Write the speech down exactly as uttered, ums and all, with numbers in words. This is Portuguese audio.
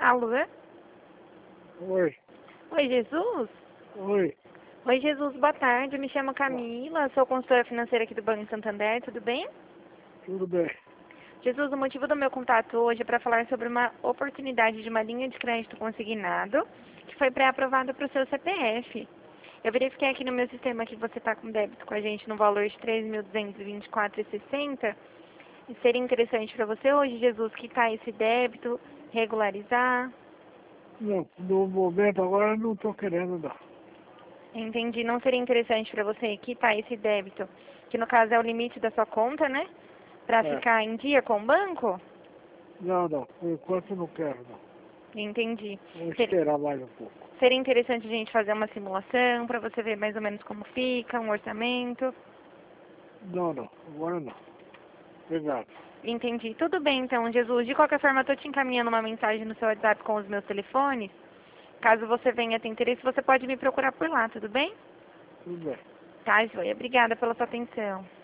Alô? Oi. Oi, Jesus? Oi. Oi, Jesus, boa tarde. Eu me chamo Camila, sou consultora financeira aqui do Banco Santander, tudo bem? Tudo bem. Jesus, o motivo do meu contato hoje é para falar sobre uma oportunidade de uma linha de crédito consignado que foi pré-aprovada para o seu C P F. Eu verifiquei aqui no meu sistema que você está com débito com a gente no valor de três mil duzentos e vinte e quatro reais e sessenta centavos. E seria interessante para você hoje, Jesus, quitar esse débito, regularizar. Não, no momento agora eu não estou querendo não. Entendi. Não seria interessante para você quitar esse débito, que no caso é o limite da sua conta, né? Para É. ficar em dia com o banco? Não, não. Por enquanto eu não quero não. Entendi. Vou Ser- esperar mais um pouco. Seria interessante a gente fazer uma simulação para você ver mais ou menos como fica, um orçamento. Não, não. Agora não. Obrigado. Entendi. Tudo bem, então, Jesus. De qualquer forma, eu estou te encaminhando uma mensagem no seu WhatsApp com os meus telefones. Caso você venha ter interesse, você pode me procurar por lá, tudo bem? Tudo bem. Tá, Joia. Obrigada pela sua atenção.